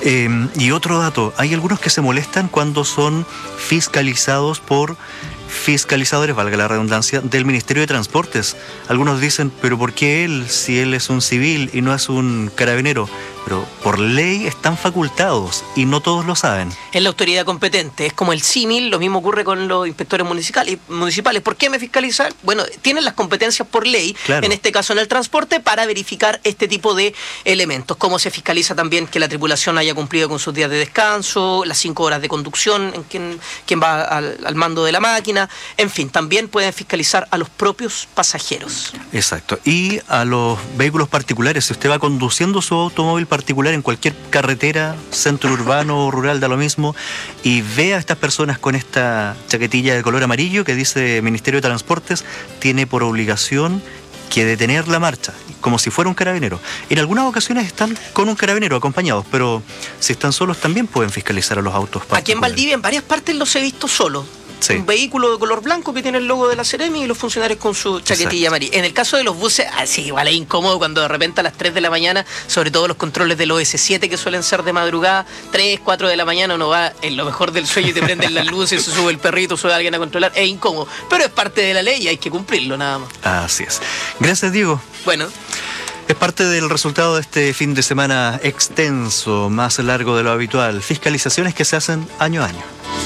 S20: Y otro dato, hay algunos que se molestan cuando son fiscalizados por fiscalizadores, valga la redundancia, del Ministerio de Transportes. Algunos dicen, pero ¿por qué él, si él es un civil y no es un carabinero? Pero por ley están facultados y no todos lo saben.
S3: Es la autoridad competente, es como el símil, lo mismo ocurre con los inspectores municipales. ¿Por qué me fiscalizan? Bueno, tienen las competencias por ley, claro, en este caso en el transporte, para verificar este tipo de elementos. Cómo se fiscaliza también que la tripulación haya cumplido con sus días de descanso, las 5 horas de conducción, en quien va al mando de la máquina, gasolina, en fin, también pueden fiscalizar a los propios pasajeros.
S20: Exacto. Y a los vehículos particulares, si usted va conduciendo su automóvil particular en cualquier carretera, centro urbano o rural, da lo mismo, y ve a estas personas con esta chaquetilla de color amarillo que dice Ministerio de Transportes, tiene por obligación que detener la marcha, como si fuera un carabinero. En algunas ocasiones están con un carabinero acompañados, pero si están solos también pueden fiscalizar a los autos particulares.
S3: Aquí en Valdivia, en varias partes los he visto solos.
S20: Sí.
S3: Un vehículo de color blanco que tiene el logo de la Seremi y los funcionarios con su chaquetilla amarilla. En el caso de los buses, sí, igual es incómodo cuando de repente a las 3 de la mañana, sobre todo los controles del OS7 que suelen ser de madrugada, 3, 4 de la mañana uno va en lo mejor del sueño y te prenden las luces, se sube el perrito, sube alguien a controlar, es incómodo. Pero es parte de la ley y hay que cumplirlo nada más.
S20: Así es. Gracias, Diego.
S3: Bueno.
S20: Es parte del resultado de este fin de semana extenso, más largo de lo habitual. Fiscalizaciones que se hacen año a año.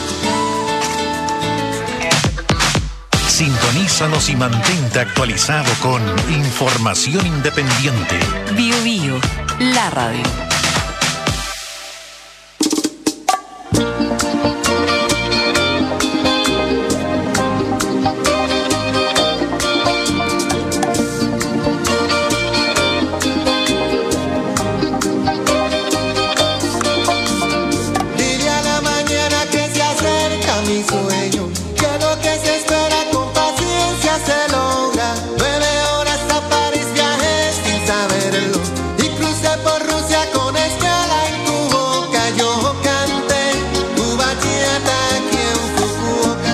S4: Sintonízanos y mantente actualizado con información independiente.
S10: Bio Bio, la radio.
S21: Dile a la mañana que se acerca mi sueño, que lo que se espera con paciencia se logra. 9 horas a París viajé sin saberlo y crucé por Rusia con escala en tu boca. Yo canté tu bachata aquí en Fukuoka.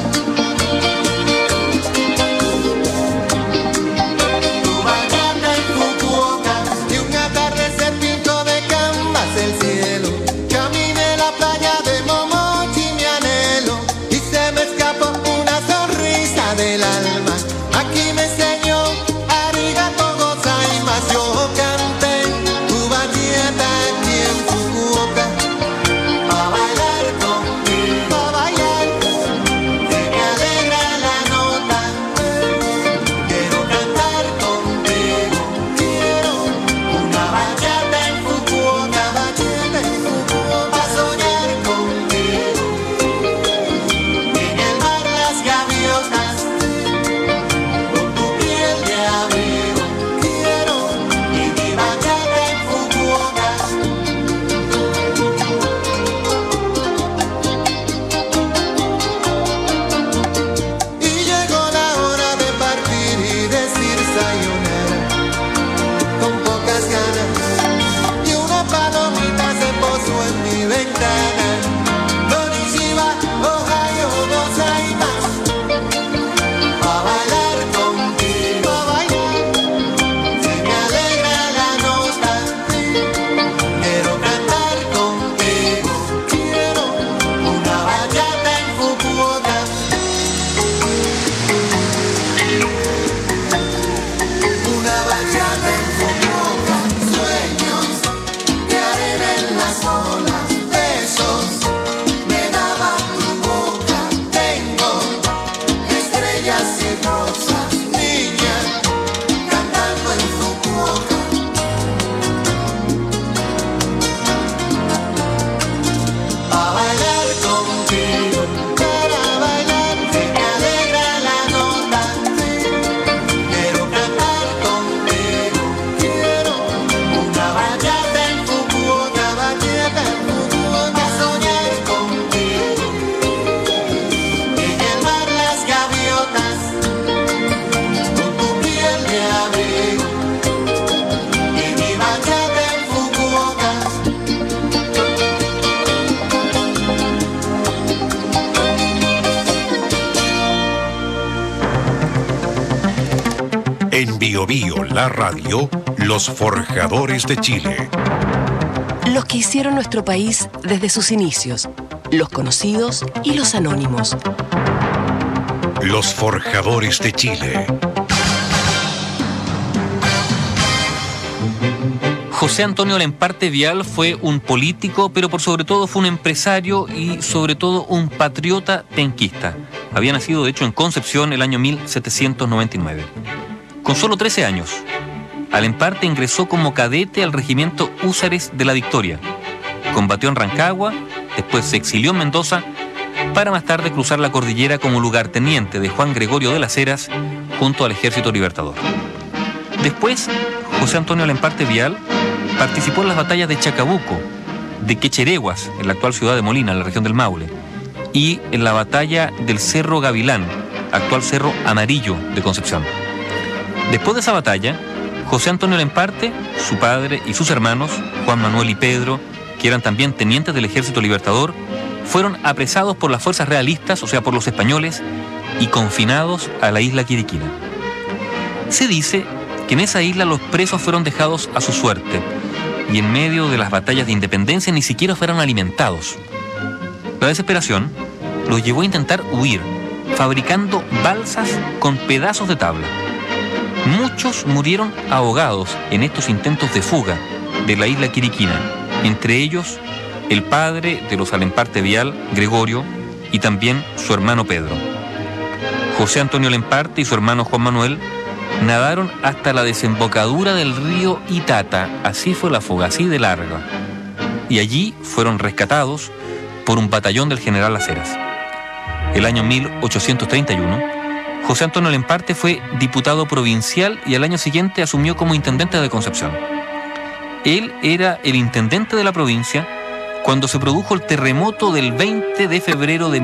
S21: Tu bachata en Fukuoka. Y un atardecer pintó de canvas el cielo. Caminé la playa de Momochi, mi anhelo, y se me escapó una sonrisa del alma. Aquí me enseñó arigato gozaimasu. Yo canté tu bachata aquí en Fukuoka. Pa' bailar contigo, pa' bailar, se me alegra la nota. Quiero cantar contigo, quiero una bachata en Fukuoka, bachata en Fukuoka. Pa' soñar contigo, en el mar las gaviotas, con tu piel de abrigo. Quiero y mi bachata en Fukuoka. Y llegó la hora de partir y decir sayonara, con pocas ganas, y una palomita se posó en mi ventana. Konnichiwa, ohayo gozaimasu. Pa' bailar contigo, pa' bailar, se me alegra la nota. Quiero cantar contigo, quiero una bachata en Fukuoka. Una bachata en Fukuoka. Sueños de arena en las olas, besos me daba tu boca. Tengo estrellas y rosas, niña, cantando en Fukuoka. Pa' bailar contigo, para bailar, se me alegra la nota. Quiero cantar contigo, quiero una bachata en Fukuoka, bachata en Fukuoka. Soñar contigo, en el mar las gaviotas, con tu piel de abrigo, y mi bachata en Fukuoka.
S4: En Bio Bio, la radio, los forjadores de Chile.
S10: Los que hicieron nuestro país desde sus inicios, los conocidos y los anónimos.
S4: Los forjadores de Chile.
S5: José Antonio Lemparte Vial fue un político, pero por sobre todo fue un empresario y sobre todo un patriota penquista. Había nacido, de hecho, en Concepción el año 1799. Con solo 13 años, Lemparte ingresó como cadete al regimiento Húsares de la Victoria. Combatió en Rancagua, después se exilió en Mendoza para más tarde cruzar la cordillera como lugarteniente de Juan Gregorio de las Heras junto al Ejército Libertador. Después, José Antonio Alemparte Vial participó en las batallas de Chacabuco, de Quechereguas, en la actual ciudad de Molina, en la región del Maule, y en la batalla del Cerro Gavilán, actual Cerro Amarillo de Concepción. Después de esa batalla, José Antonio Alemparte, su padre y sus hermanos, Juan Manuel y Pedro, que eran también tenientes del Ejército Libertador, fueron apresados por las fuerzas realistas, o sea, por los españoles, y confinados a la isla Quiriquina. Se dice que en esa isla los presos fueron dejados a su suerte, y en medio de las batallas de independencia ni siquiera fueron alimentados. La desesperación los llevó a intentar huir, fabricando balsas con pedazos de tabla. Muchos murieron ahogados en estos intentos de fuga de la isla Quiriquina, entre ellos el padre de los Alemparte Vial, Gregorio, y también su hermano Pedro. José Antonio Alemparte y su hermano Juan Manuel nadaron hasta la desembocadura del río Itata, así fue la fuga, así de larga, y allí fueron rescatados por un batallón del general Las Heras. El año 1831, José Antonio Alemparte fue diputado provincial y al año siguiente asumió como intendente de Concepción. Él era el intendente de la provincia cuando se produjo el terremoto del 20 de febrero de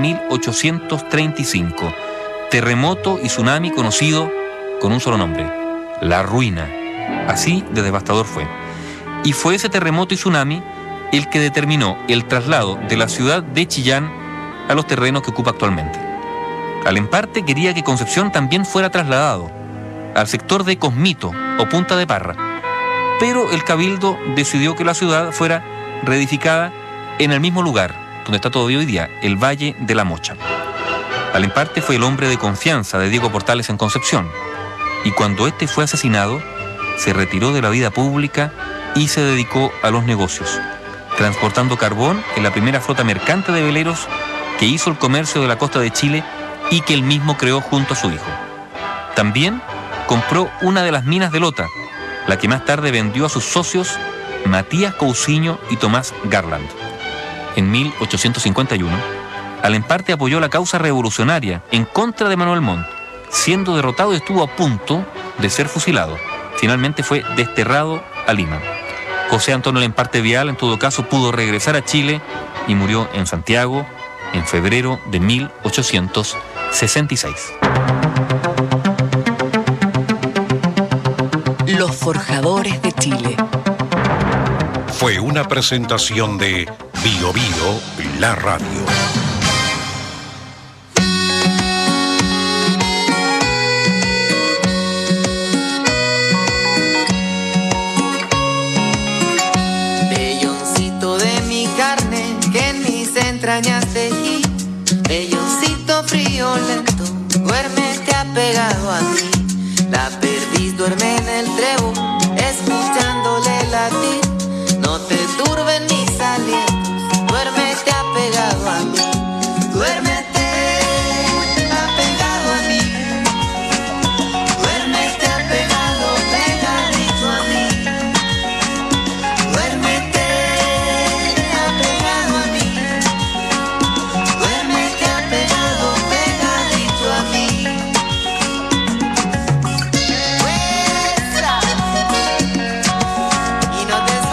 S5: 1835, terremoto y tsunami conocido con un solo nombre, La Ruina. Así de devastador fue. Y fue ese terremoto y tsunami el que determinó el traslado de la ciudad de Chillán a los terrenos que ocupa actualmente. Alemparte quería que Concepción también fuera trasladado al sector de Cosmito o Punta de Parra, pero el Cabildo decidió que la ciudad fuera reedificada en el mismo lugar donde está todavía hoy día, el Valle de la Mocha. Alemparte fue el hombre de confianza de Diego Portales en Concepción, y cuando este fue asesinado, se retiró de la vida pública y se dedicó a los negocios, transportando carbón en la primera flota mercante de veleros que hizo el comercio de la costa de Chile y que él mismo creó junto a su hijo. También compró una de las minas de Lota, la que más tarde vendió a sus socios Matías Cousiño y Tomás Garland. En 1851, Alemparte apoyó la causa revolucionaria en contra de Manuel Montt, siendo derrotado y estuvo a punto de ser fusilado. Finalmente fue desterrado a Lima. José Antonio Alemparte Vial, en todo caso, pudo regresar a Chile y murió en Santiago en febrero de 1866.
S10: Los Forjadores de Chile.
S4: Fue una presentación de Bio Bio, la radio.
S21: Velloncito de mi carne que en mis entrañas tejí, velloncito frío lento, duérmete apegado a mí. La perdiz duerme en el trébol, escuchándole latir. No te turben mis alientos, duérmete apegado a mí. Duérmete apegado a mí. Duérmete apegado, pegadito a mí. Duérmete apegado a mí. Duérmete apegado, pegadito a mí. Y no te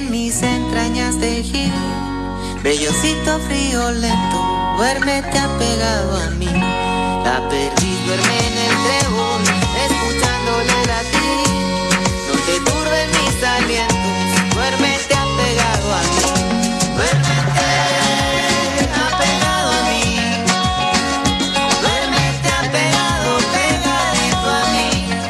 S21: en mis entrañas de gil. Bellocito frío lento, duérmete apegado a mí. La perdiz duerme en el trébol, escuchándole latir. No te turben mis alientos, duérmete apegado a mí. Duérmete apegado a mí. Duérmete apegado, pegadito a mí.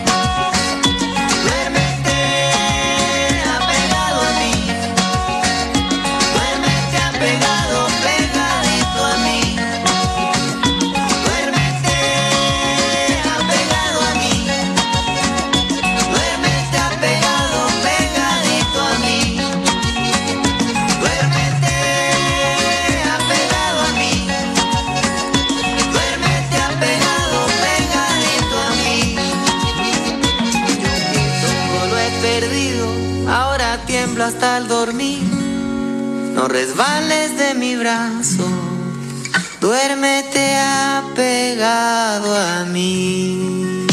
S21: Duérmete apegado a mí. Duérmete apegado, pegadito a mí. Duérmete apegado a mí. Duérmete apegado, pegadito a mí. Duérmete apegado a mí. Duérmete apegado, pegadito a mí. Todo lo he perdido, ahora tiemblo hasta el dormir. No resbales de mi brazo, duérmete apegado a mí.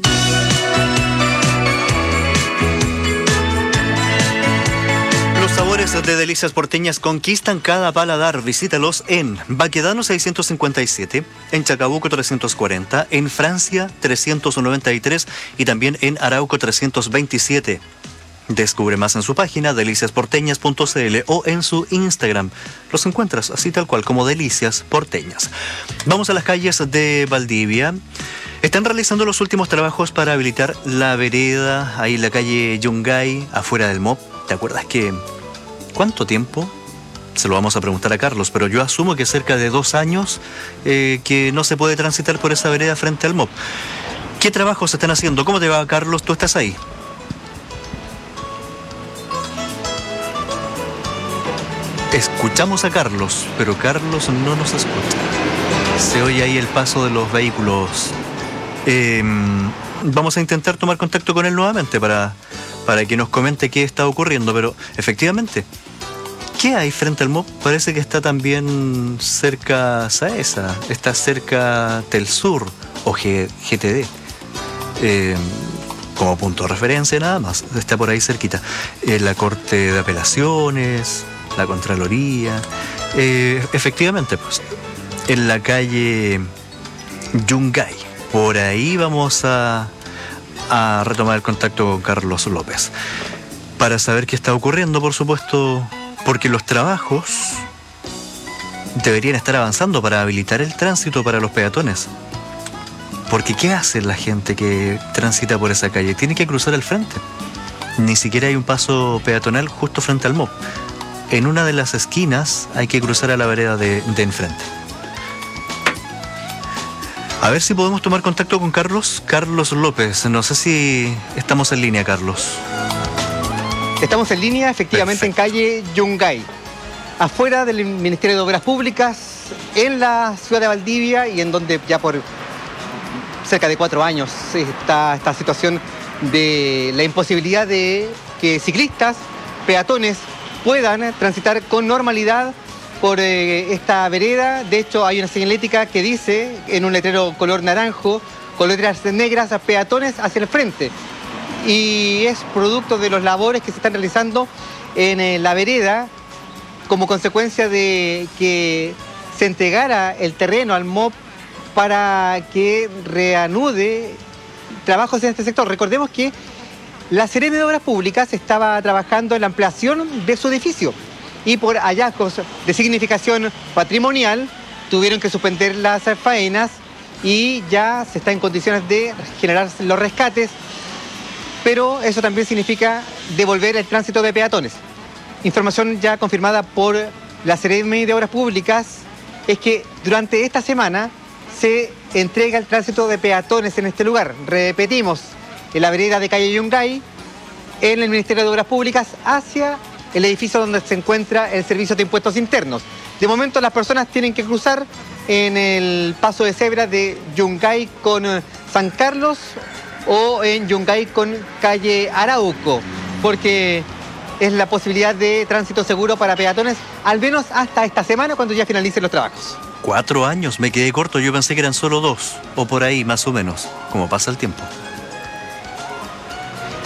S20: Los sabores de Delicias Porteñas conquistan cada paladar. Visítalos en Baquedano 657, en Chacabuco 340, en Francia 393 y también en Arauco 327. Descubre más en su página deliciasporteñas.cl o en su Instagram. Los encuentras así tal cual como Delicias Porteñas. Vamos a las calles de Valdivia. Están realizando los últimos trabajos para habilitar la vereda ahí en la calle Yungay, afuera del MOP. ¿Te acuerdas que cuánto tiempo? Se lo vamos a preguntar a Carlos, pero yo asumo que cerca de 2 años que no se puede transitar por esa vereda frente al MOP. ¿Qué trabajos se están haciendo? ¿Cómo te va, Carlos? ¿Tú estás ahí? Escuchamos a Carlos, pero Carlos no nos escucha. Se oye ahí el paso de los vehículos. Vamos a intentar tomar contacto con él nuevamente para que nos comente qué está ocurriendo, pero efectivamente, ¿qué hay frente al MOP? Parece que está también cerca Saesa, está cerca Telsur o GTD. Como punto de referencia nada más, está por ahí cerquita. La Corte de Apelaciones, la Contraloría, efectivamente, pues, en la calle Yungay. Por ahí vamos a retomar el contacto con Carlos López para saber qué está ocurriendo, por supuesto, porque los trabajos deberían estar avanzando para habilitar el tránsito para los peatones. Porque ¿qué hace la gente que transita por esa calle? Tiene que cruzar al frente. Ni siquiera hay un paso peatonal justo frente al MOP. En una de las esquinas hay que cruzar a la vereda de enfrente. A ver si podemos tomar contacto con Carlos López. No sé si estamos en línea, Carlos.
S6: Estamos en línea, efectivamente. Perfecto. En calle Yungay, afuera del Ministerio de Obras Públicas, en la ciudad de Valdivia, y en donde ya por cerca de 4 años está esta situación de la imposibilidad de que ciclistas, peatones, puedan transitar con normalidad por esta vereda. De hecho, hay una señalética que dice, en un letrero color naranjo, con letras negras, a peatones hacia el frente. Y es producto de los labores que se están realizando en la vereda, como consecuencia de que se entregara el terreno al MOP para que reanude trabajos en este sector. Recordemos que la Seremi de Obras Públicas estaba trabajando en la ampliación de su edificio y por hallazgos de significación patrimonial tuvieron que suspender las faenas y ya se está en condiciones de generar los rescates, pero eso también significa devolver el tránsito de peatones. Información ya confirmada por la Seremi de Obras Públicas es que durante esta semana se entrega el tránsito de peatones en este lugar. Repetimos, en la vereda de calle Yungay, en el Ministerio de Obras Públicas, hacia el edificio donde se encuentra el Servicio de Impuestos Internos. De momento las personas tienen que cruzar en el paso de cebra de Yungay con San Carlos o en Yungay con calle Arauco, porque es la posibilidad de tránsito seguro para peatones, al menos hasta esta semana, cuando ya finalicen los trabajos.
S20: 4 años, me quedé corto, yo pensé que eran solo 2, o por ahí más o menos, como pasa el tiempo.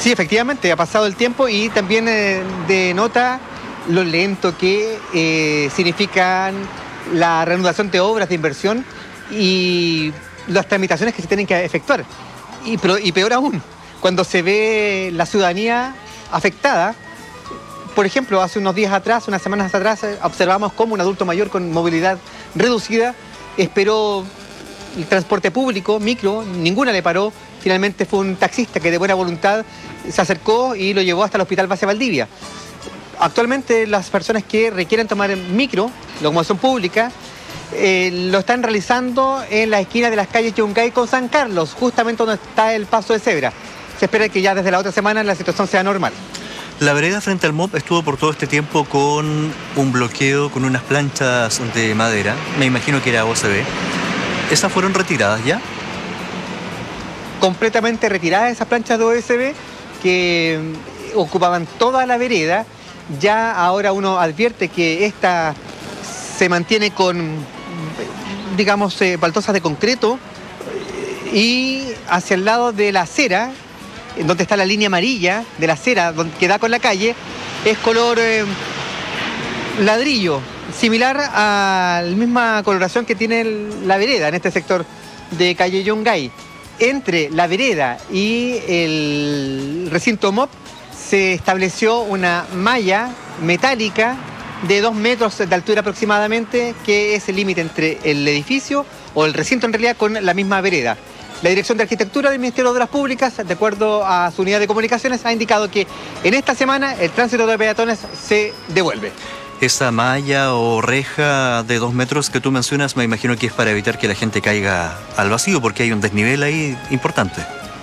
S6: Sí, efectivamente, ha pasado el tiempo y también denota lo lento que significan la reanudación de obras de inversión y las tramitaciones que se tienen que efectuar. Y peor aún, cuando se ve la ciudadanía afectada. Por ejemplo, hace unos días atrás, unas semanas atrás, observamos cómo un adulto mayor con movilidad reducida esperó el transporte público, micro, ninguna le paró. Finalmente fue un taxista que de buena voluntad se acercó y lo llevó hasta el Hospital Base Valdivia. Actualmente las personas que requieren tomar micro, locomoción pública, lo están realizando en la esquina de las calles Yungay con San Carlos, justamente donde está el paso de cebra. Se espera que ya desde la otra semana la situación sea normal.
S20: La vereda frente al MOP estuvo por todo este tiempo con un bloqueo, con unas planchas de madera. Me imagino que era OSB. ¿Esas fueron retiradas ya?
S6: Completamente retiradas esas planchas de OSB que ocupaban toda la vereda. Ya ahora uno advierte que esta se mantiene con, digamos, baldosas de concreto y hacia el lado de la acera, donde está la línea amarilla de la acera que da con la calle, es color ladrillo, similar a la misma coloración que tiene la vereda en este sector de calle Yungay. Entre la vereda y el recinto MOP se estableció una malla metálica de 2 metros de altura aproximadamente, que es el límite entre el edificio o el recinto en realidad con la misma vereda. La Dirección de Arquitectura del Ministerio de Obras Públicas, de acuerdo a su unidad de comunicaciones, ha indicado que en esta semana el tránsito de peatones se devuelve.
S20: Esa malla o reja de 2 metros que tú mencionas, me imagino que es para evitar que la gente caiga al vacío, porque hay un desnivel ahí importante.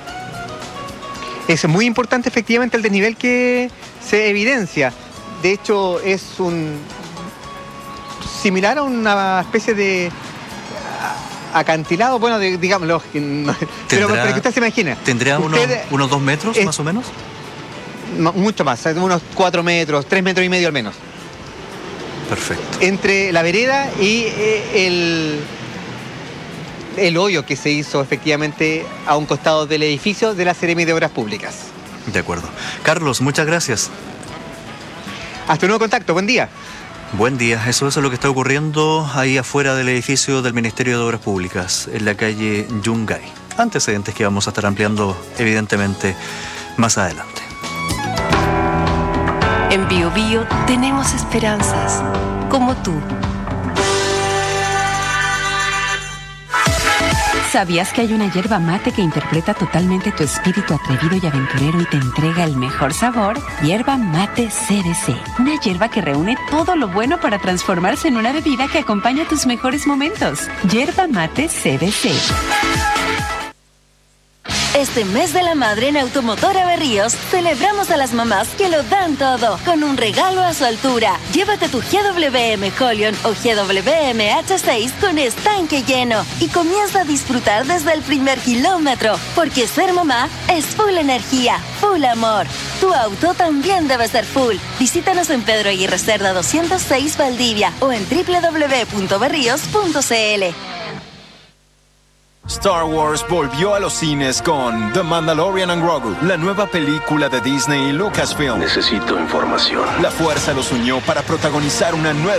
S6: Es muy importante efectivamente el desnivel que se evidencia. De hecho, es similar a una especie de acantilado, bueno, digámoslo, pero para que usted se imagine.
S20: ¿Tendrá unos 2 metros más o menos?
S6: Mucho más, unos 4 metros, 3 metros y medio al menos.
S20: Perfecto.
S6: Entre la vereda y el hoyo que se hizo efectivamente a un costado del edificio de la Seremi de Obras Públicas.
S20: De acuerdo. Carlos, muchas gracias.
S6: Hasta un nuevo contacto, buen día.
S20: Buen día, eso es lo que está ocurriendo ahí afuera del edificio del Ministerio de Obras Públicas, en la calle Yungay. Antecedentes que vamos a estar ampliando, evidentemente, más adelante.
S10: En Bio Bio tenemos esperanzas, como tú.
S7: ¿Sabías que hay una hierba mate que interpreta totalmente tu espíritu atrevido y aventurero y te entrega el mejor sabor? Hierba mate CBC. Una hierba que reúne todo lo bueno para transformarse en una bebida que acompaña tus mejores momentos. Hierba mate CBC.
S9: Este mes de la madre en Automotora Berríos celebramos a las mamás que lo dan todo con un regalo a su altura. Llévate tu GWM Holion o GWM H6 con estanque lleno y comienza a disfrutar desde el primer kilómetro, porque ser mamá es full energía, full amor. Tu auto también debe ser full. Visítanos en Pedro Aguirre Cerda 206 Valdivia o en www.berrios.cl.
S11: Star Wars volvió a los cines con The Mandalorian and Grogu, la nueva película de Disney y Lucasfilm.
S12: Necesito información.
S11: La fuerza los unió para protagonizar una nueva